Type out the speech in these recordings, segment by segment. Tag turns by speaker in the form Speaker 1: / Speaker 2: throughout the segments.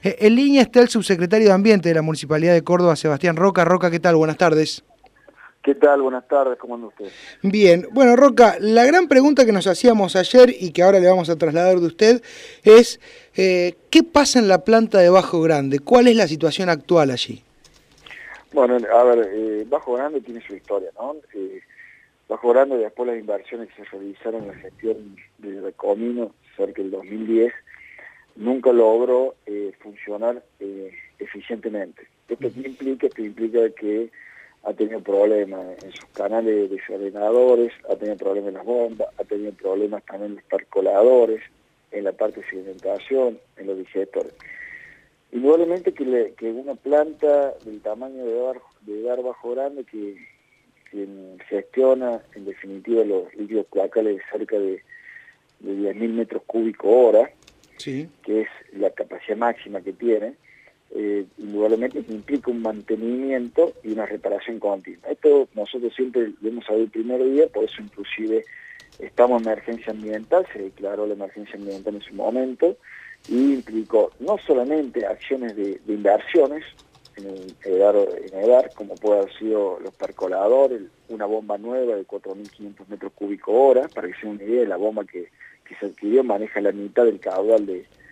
Speaker 1: En línea está el subsecretario de Ambiente de la Municipalidad de Córdoba, Sebastián Roca. Roca, ¿qué tal? Buenas tardes.
Speaker 2: ¿Qué tal? Buenas tardes, ¿cómo anda usted?
Speaker 1: Bien, bueno, Roca, la gran pregunta que nos hacíamos ayer y que ahora le vamos a trasladar de usted es ¿qué pasa en la planta de Bajo Grande? ¿Cuál es la situación actual allí?
Speaker 2: Bueno, a ver, Bajo Grande tiene su historia, ¿no? Bajo Grande, después de las inversiones que se realizaron en la gestión de Recomino cerca del 2010, nunca logró funcionar eficientemente. ¿Esto qué implica? Esto implica que ha tenido problemas en sus canales desordenadores, ha tenido problemas en las bombas, ha tenido problemas también en los percoladores, en la parte de sedimentación, en los digestores. Indudablemente que una planta del tamaño de Dar Bajo Grande que gestiona en definitiva los líquidos cloacales de cerca de 10.000 metros cúbicos hora,
Speaker 1: Sí.
Speaker 2: que es la capacidad máxima que tiene, indudablemente implica un mantenimiento y una reparación continua. Esto nosotros siempre lo hemos sabido el primer día, por eso inclusive estamos en emergencia ambiental, se declaró la emergencia ambiental en su momento, y implicó no solamente acciones de inversiones en EDAR, como puede haber sido los percoladores, una bomba nueva de 4.500 metros cúbicos hora, para que se den una idea, la bomba que se adquirió maneja la mitad del caudal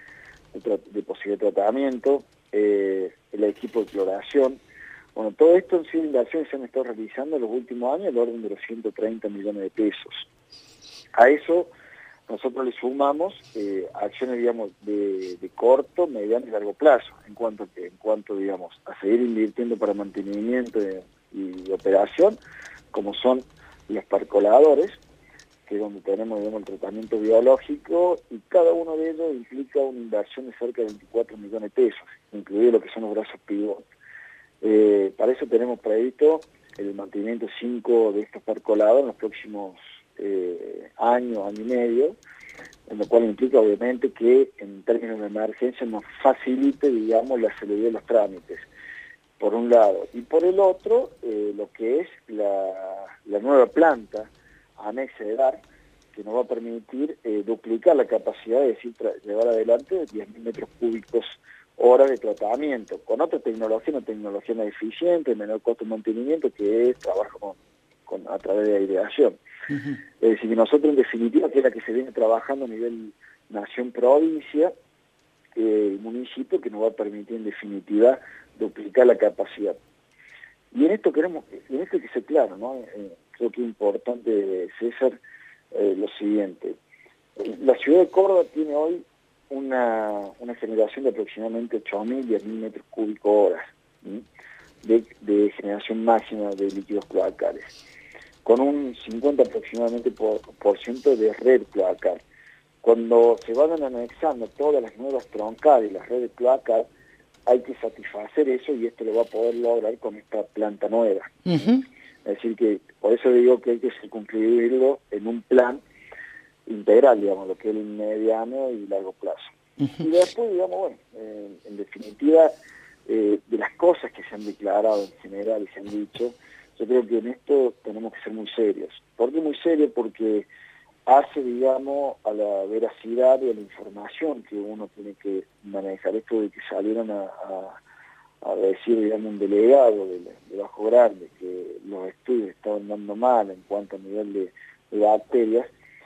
Speaker 2: de posible tratamiento, el equipo de cloración. Bueno, todo esto han sido inversiones que se han estado realizando en los últimos años, al orden de los 130 millones de pesos. A eso nosotros le sumamos acciones, digamos, de corto, mediano y largo plazo, en cuanto, digamos, a seguir invirtiendo para mantenimiento y operación, como son los percoladores, que es donde tenemos, digamos, el tratamiento biológico, y cada uno de ellos implica una inversión de cerca de 24 millones de pesos, incluido lo que son los brazos pivot. Para eso tenemos previsto el mantenimiento 5 de estos percolados en los próximos año y medio, en lo cual implica obviamente que en términos de emergencia nos facilite, digamos, la celeridad de los trámites, por un lado, y por el otro, lo que es la nueva planta anexa de DAR, que nos va a permitir duplicar la capacidad, es decir, llevar adelante 10.000 metros cúbicos hora de tratamiento, con otra tecnología, una tecnología más eficiente, menor costo de mantenimiento, que es trabajo a través de aireación.
Speaker 1: Uh-huh.
Speaker 2: Es decir, que nosotros en definitiva, que es la que se viene trabajando a nivel nación-provincia, municipio, que nos va a permitir en definitiva duplicar la capacidad. Y en esto hay que ser claro, ¿no? Creo que es importante, César, lo siguiente. La ciudad de Córdoba tiene hoy una generación de aproximadamente 8.000, 10.000 metros cúbicos horas de generación máxima de líquidos cloacales, con un 50 aproximadamente por ciento de red cloacal. Cuando se van anexando todas las nuevas troncales y las redes cloacales, hay que satisfacer eso, y esto lo va a poder lograr con esta planta nueva.
Speaker 1: Uh-huh.
Speaker 2: Es decir, que por eso digo que hay que circunscribirlo en un plan integral, digamos, lo que es el mediano y largo plazo.
Speaker 1: Uh-huh.
Speaker 2: Y después, digamos, bueno, en definitiva, de las cosas que se han declarado en general y se han dicho, yo creo que en esto tenemos que ser muy serios. ¿Por qué muy serios? Porque hace, digamos, a la veracidad y a la información que uno tiene que manejar. Esto de que salieron a decir, digamos, un delegado de Bajo Grande, que los estudios estaban dando mal en cuanto a nivel de bacterias,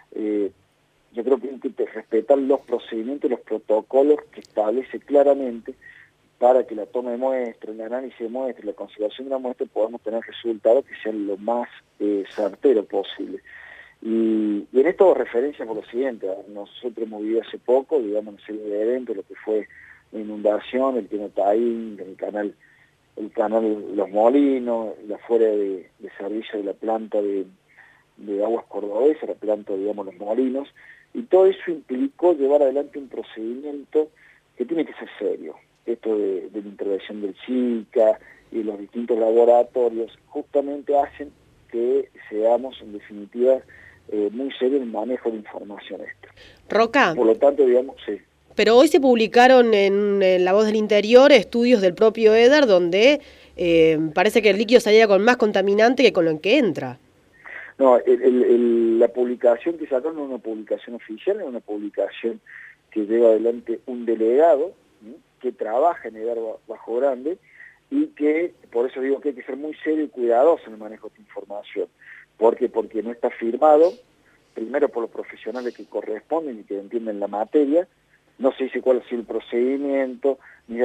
Speaker 2: yo creo que hay que respetar los procedimientos, los protocolos que establece claramente para que la toma de muestras, el análisis de muestras, la conservación de la muestra, podamos tener resultados que sean lo más certeros posible. Y en esto hago referencia por lo siguiente: nosotros hemos vivido hace poco, digamos, una serie de eventos, lo que fue la inundación, el Tino Taín, el canal Los Molinos, la fuera de servicio de la planta de aguas cordobesas, la planta, digamos, Los Molinos, y todo eso implicó llevar adelante un procedimiento que tiene que ser serio. Esto de la intervención del SICA y los distintos laboratorios justamente hacen que seamos, en definitiva, muy serios en el manejo de información esta.
Speaker 3: Roca,
Speaker 2: Por lo tanto, digamos, sí.
Speaker 3: pero hoy se publicaron en La Voz del Interior estudios del propio EDAR donde parece que el líquido salía con más contaminante que con lo que entra.
Speaker 2: No, la publicación que sacaron no es una publicación oficial, es una publicación que lleva adelante un delegado, ¿sí?, que trabaja en Edar Bajo Grande y que, por eso digo que hay que ser muy serio y cuidadoso en el manejo de esta información. ¿Por qué? Porque no está firmado, primero por los profesionales que corresponden y que entienden la materia, no se dice cuál ha sido el procedimiento, ni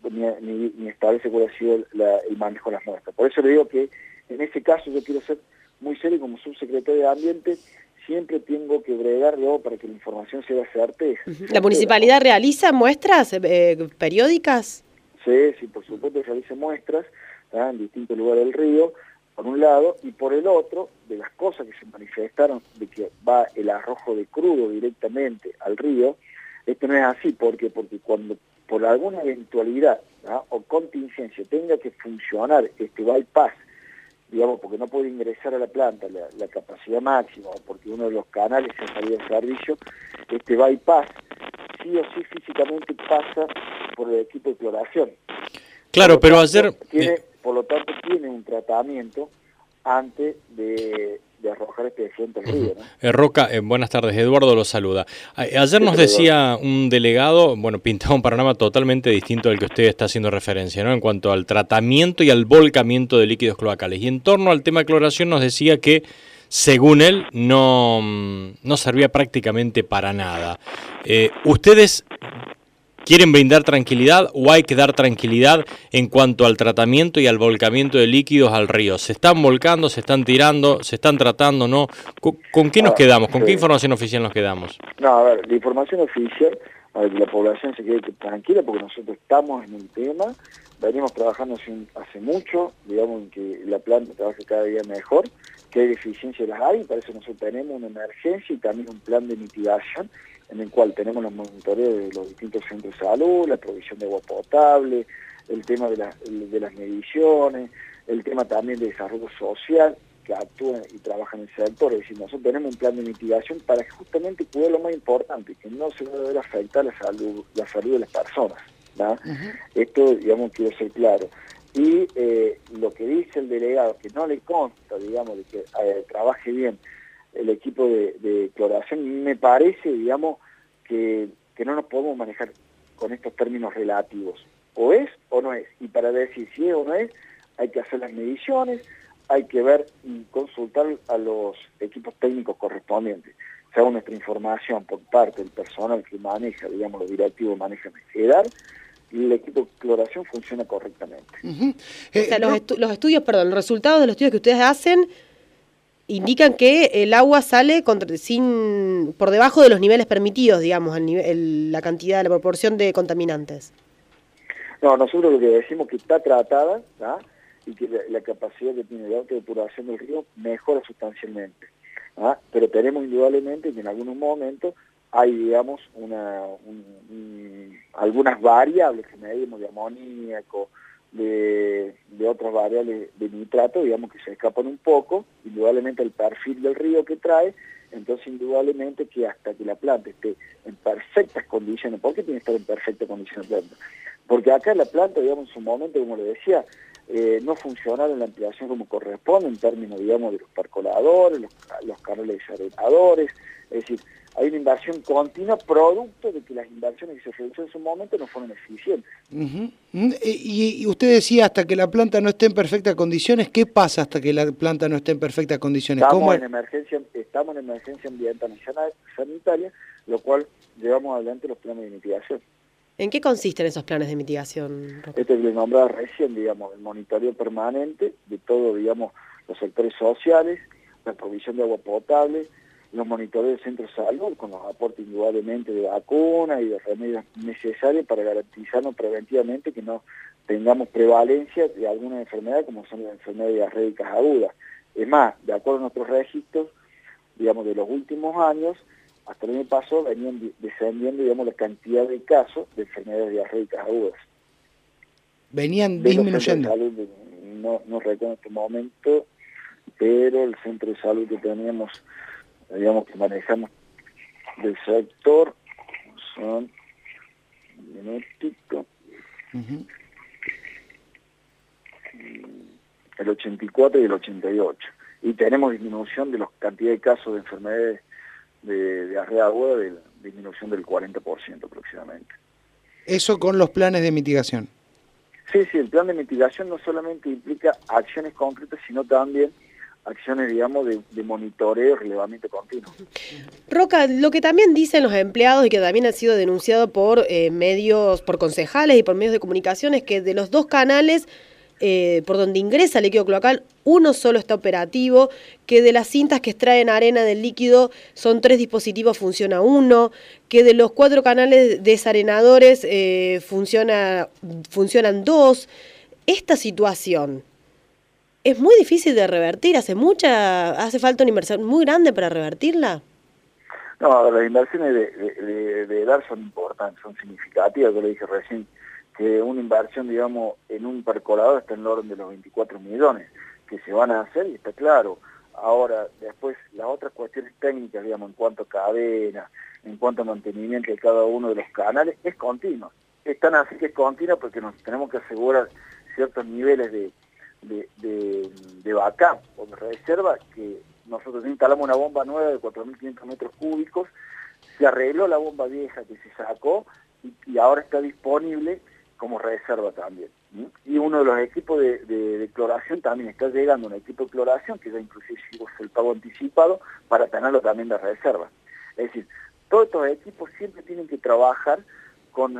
Speaker 2: establece cuál ha sido el manejo de las muestras. Por eso le digo que en ese caso yo quiero ser muy serio como subsecretario de Ambiente, siempre tengo que bregar luego para que la información sea certera.
Speaker 3: ¿La municipalidad realiza muestras periódicas?
Speaker 2: Sí, por supuesto realiza muestras en distintos lugares del río, por un lado, y por el otro, de las cosas que se manifestaron, de que va el arrojo de crudo directamente al río. Esto no es así, porque cuando por alguna eventualidad o contingencia tenga que funcionar este bypass, digamos, porque no puede ingresar a la planta la capacidad máxima, o porque uno de los canales se ha salido de servicio, este bypass sí o sí físicamente pasa por el equipo de cloración.
Speaker 4: Claro, pero ayer...
Speaker 2: Por lo tanto, tiene un tratamiento antes de arrojar este efluente al río, ¿no?
Speaker 4: Roca, buenas tardes, Eduardo lo saluda. Ayer nos decía un delegado, bueno, pintaba un panorama totalmente distinto al que usted está haciendo referencia, ¿no? En cuanto al tratamiento y al volcamiento de líquidos cloacales. Y en torno al tema de cloración nos decía que, según él, no servía prácticamente para nada. ¿Ustedes quieren brindar tranquilidad o hay que dar tranquilidad en cuanto al tratamiento y al volcamiento de líquidos al río? ¿Se están volcando, se están tirando, se están tratando, no? ¿Con qué nos quedamos? ¿Con qué información oficial nos quedamos?
Speaker 2: No, a ver, la información oficial, a ver, que la población se quede tranquila porque nosotros estamos en el tema, venimos trabajando hace mucho, digamos, en que la planta trabaja cada día mejor, que hay deficiencias las hay, y para eso nosotros tenemos una emergencia y también un plan de mitigación, en el cual tenemos los monitoreos de los distintos centros de salud, la provisión de agua potable, el tema de las mediciones, el tema también de desarrollo social, que actúan y trabajan en el sector. Es decir, nosotros tenemos un plan de mitigación para justamente cuidar lo más importante, que no se va a ver afectar la salud de las personas, ¿no? Esto, digamos, quiero ser claro. Y lo que dice el delegado, que no le consta, digamos, de que trabaje bien el equipo de cloración, me parece, digamos, que no nos podemos manejar con estos términos relativos. O es o no es. Y para decir si es o no es, hay que hacer las mediciones, hay que ver y consultar a los equipos técnicos correspondientes. Según nuestra información por parte del personal que maneja, digamos, los directivos manejan EDAR, y el equipo de cloración funciona correctamente.
Speaker 3: O sea, los resultados de los estudios que ustedes hacen indican que el agua sale por debajo de los niveles permitidos, digamos, la cantidad, la proporción de contaminantes.
Speaker 2: No, nosotros lo que decimos es que está tratada, ¿no? Y que la capacidad que tiene de autodepuración del río mejora sustancialmente, ¿no? Pero tenemos indudablemente que en algunos momentos hay, digamos, algunas variables que medimos de amoníaco, de otras variables de nitrato, digamos, que se escapan un poco, indudablemente el perfil del río que trae, entonces indudablemente que hasta que la planta esté en perfectas condiciones. ¿Por qué tiene que estar en perfectas condiciones la planta? Porque acá la planta, digamos, en su momento, como le decía, no funcionaron en la ampliación como corresponde en términos, digamos, de los percoladores, los canales desarenadores, es decir, hay una inversión continua producto de que las inversiones que se realizaron en su momento no fueron eficientes.
Speaker 1: Y usted decía hasta que la planta no esté en perfectas condiciones. ¿Qué pasa hasta que la planta no esté en perfectas condiciones?
Speaker 2: Estamos en emergencia ambiental y sanitaria, lo cual llevamos adelante los planes de mitigación.
Speaker 3: ¿En qué consisten esos planes de mitigación?
Speaker 2: Este que le nombraba recién, digamos, el monitoreo permanente de todo, digamos, los sectores sociales, la provisión de agua potable, los monitoreos de centros de salud con los aportes indudablemente de vacunas y de remedios necesarios para garantizarnos preventivamente que no tengamos prevalencia de alguna enfermedad como son las enfermedades diarreicas agudas. Es más, de acuerdo a nuestros registros, digamos, de los últimos años, hasta el año pasado venían descendiendo, digamos, la cantidad de casos de enfermedades diarreicas agudas.
Speaker 1: Venían disminuyendo.
Speaker 2: No recuerdo en este momento, pero el centro de salud que teníamos, digamos, que manejamos del sector, son un minutito, el 84 y el 88. Y tenemos disminución de la cantidad de casos de enfermedades de diarrea aguda, de disminución del 40% aproximadamente.
Speaker 1: Eso con los planes de mitigación.
Speaker 2: Sí, el plan de mitigación no solamente implica acciones concretas, sino también acciones, digamos, de monitoreo y relevamiento continuo.
Speaker 3: Roca, lo que también dicen los empleados y que también ha sido denunciado por medios, por concejales y por medios de comunicación, es que de los 2 canales por donde ingresa el líquido cloacal, uno solo está operativo, que de las cintas que extraen arena del líquido son 3 dispositivos, funciona uno, que de los 4 canales desarenadores funcionan 2. Esta situación es muy difícil de revertir, hace falta una inversión muy grande para revertirla.
Speaker 2: No, las inversiones de EDAR son importantes, son significativas, yo le dije recién, que una inversión, digamos, en un percolador está en el orden de los 24 millones, que se van a hacer y está claro. Ahora, después, las otras cuestiones técnicas, digamos, en cuanto a cadena, en cuanto a mantenimiento de cada uno de los canales, es continua. Es tan así que es continua porque nos tenemos que asegurar ciertos niveles de backup o de reserva, que nosotros instalamos una bomba nueva de 4.500 metros cúbicos, se arregló la bomba vieja que se sacó y ahora está disponible como reserva también. Y uno de los equipos de cloración también está llegando, un equipo de cloración que ya inclusive hizo el pago anticipado para tenerlo también de reserva. Es decir, todos estos equipos siempre tienen que trabajar con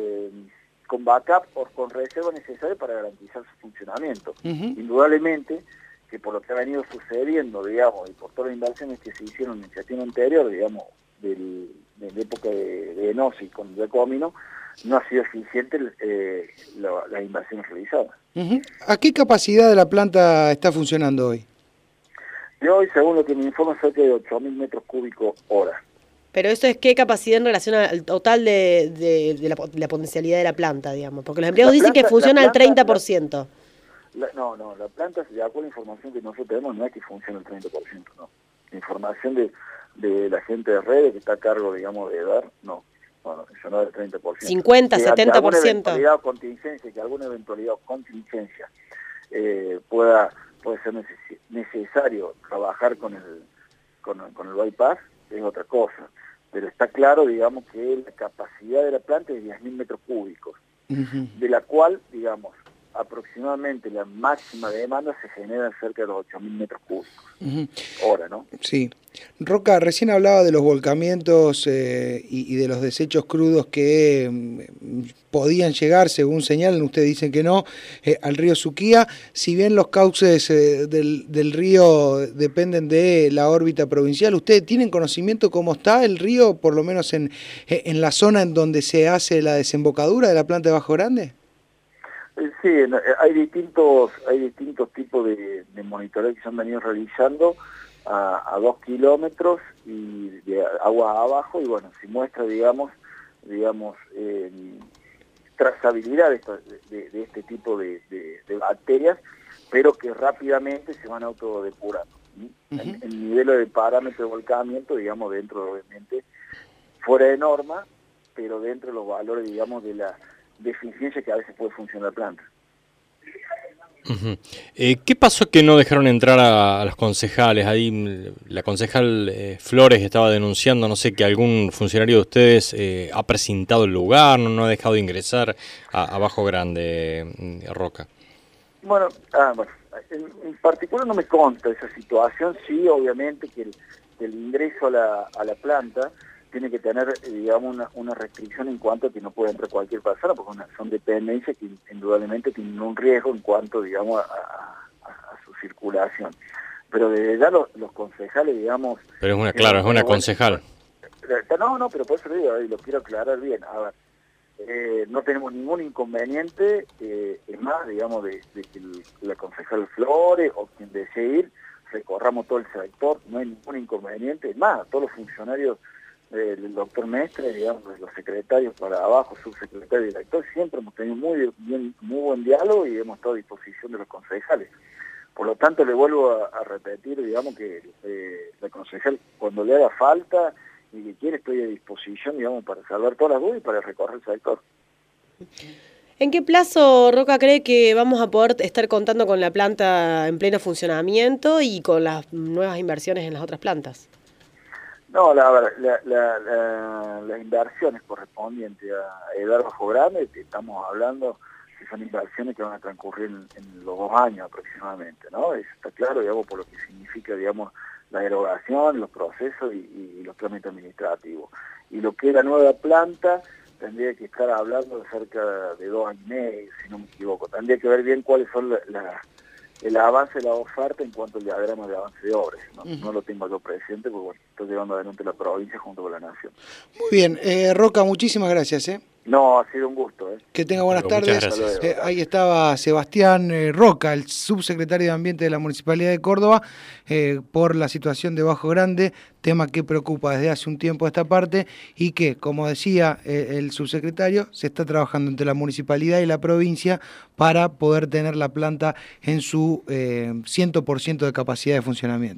Speaker 2: backup o con reserva necesaria para garantizar su funcionamiento. Indudablemente que por lo que ha venido sucediendo, digamos, y por todas las inversiones que se hicieron en el gestión anterior, digamos, de la época de Enosi con Giacomino, no ha sido eficiente las inversiones realizadas.
Speaker 1: ¿A qué capacidad de la planta está funcionando hoy?
Speaker 2: De hoy, según lo que me informa, cerca de 8.000 metros cúbicos hora.
Speaker 3: Pero eso es qué capacidad en relación al total de la potencialidad de la planta, digamos, porque los empleados dicen que funciona al 30%.
Speaker 2: No, la planta, de acuerdo a la información que nosotros tenemos, no es que funcione al 30%, no. La información de la gente de redes que está a cargo, digamos, de EDAR, no. Bueno, eso no es del 30%.
Speaker 3: 50, 70%.
Speaker 2: Que alguna eventualidad o contingencia puede ser necesario trabajar con el bypass, es otra cosa. Pero está claro, digamos, que la capacidad de la planta es de 10.000 metros cúbicos, de la cual, digamos, aproximadamente la máxima demanda se genera cerca de los 8.000 metros cúbicos hora, ¿no?
Speaker 1: Sí. Roca, recién hablaba de los volcamientos y de los desechos crudos que podían llegar, según señalan, ustedes dicen que no, al río Suquía. Si bien los cauces del río dependen de la órbita provincial, ¿ustedes tienen conocimiento cómo está el río, por lo menos en la zona en donde se hace la desembocadura de la planta de Bajo Grande?
Speaker 2: Sí, hay distintos tipos de monitoreo que se han venido realizando a 2 kilómetros y de agua abajo, y bueno, se muestra, digamos, trazabilidad de este tipo de bacterias, pero que rápidamente se van autodepurando. El nivel de parámetro de volcamiento, digamos, dentro, obviamente, fuera de norma, pero dentro de los valores, digamos, de la deficiencia que a veces puede funcionar la planta.
Speaker 4: ¿Qué pasó que no dejaron entrar a los concejales? Ahí la concejal Flores estaba denunciando, no sé, que algún funcionario de ustedes ha precintado el lugar, no ha dejado ingresar a Bajo Grande, Roca.
Speaker 2: Bueno, en particular no me consta esa situación. Sí, obviamente que el ingreso a la planta tiene que tener, digamos, una restricción en cuanto a que no puede entrar cualquier persona, porque son dependencias que indudablemente tienen un riesgo en cuanto, digamos, a su circulación. Pero desde ya los concejales, digamos...
Speaker 4: Pero es una concejal.
Speaker 2: No, pero por eso lo digo, y lo quiero aclarar bien. A ver, no tenemos ningún inconveniente, es más, digamos, de que la concejal Flores o quien desee ir, recorramos todo el sector, no hay ningún inconveniente. Es más, todos los funcionarios el doctor Mestre, digamos, los secretarios para abajo, subsecretario y director, siempre hemos tenido muy buen diálogo y hemos estado a disposición de los concejales. Por lo tanto, le vuelvo a repetir, digamos, que la concejal, cuando le haga falta y que quiere, estoy a disposición, digamos, para salvar todas las dudas y para recorrer el sector.
Speaker 3: ¿En qué plazo, Roca, cree que vamos a poder estar contando con la planta en pleno funcionamiento y con las nuevas inversiones en las otras plantas?
Speaker 2: No, las inversiones correspondientes a Edar Bajo Grande, estamos hablando que son inversiones que van a transcurrir en los 2 años aproximadamente, ¿no? Eso está claro, digamos, por lo que significa, digamos, la erogación, los procesos y los trámites administrativos. Y lo que es la nueva planta, tendría que estar hablando de cerca de 2 años y medio, si no me equivoco. Tendría que ver bien cuáles son el avance de la oferta en cuanto al diagrama de avance de obras. No lo tengo yo presente, porque bueno, estoy llevando adelante la provincia junto con la nación.
Speaker 1: Muy bien, Roca, muchísimas gracias.
Speaker 2: No, ha sido un gusto.
Speaker 1: Que tenga buenas tardes. Ahí estaba Sebastián Roca, el subsecretario de Ambiente de la Municipalidad de Córdoba, por la situación de Bajo Grande, tema que preocupa desde hace un tiempo esta parte y que, como decía el subsecretario, se está trabajando entre la municipalidad y la provincia para poder tener la planta en su 100% de capacidad de funcionamiento.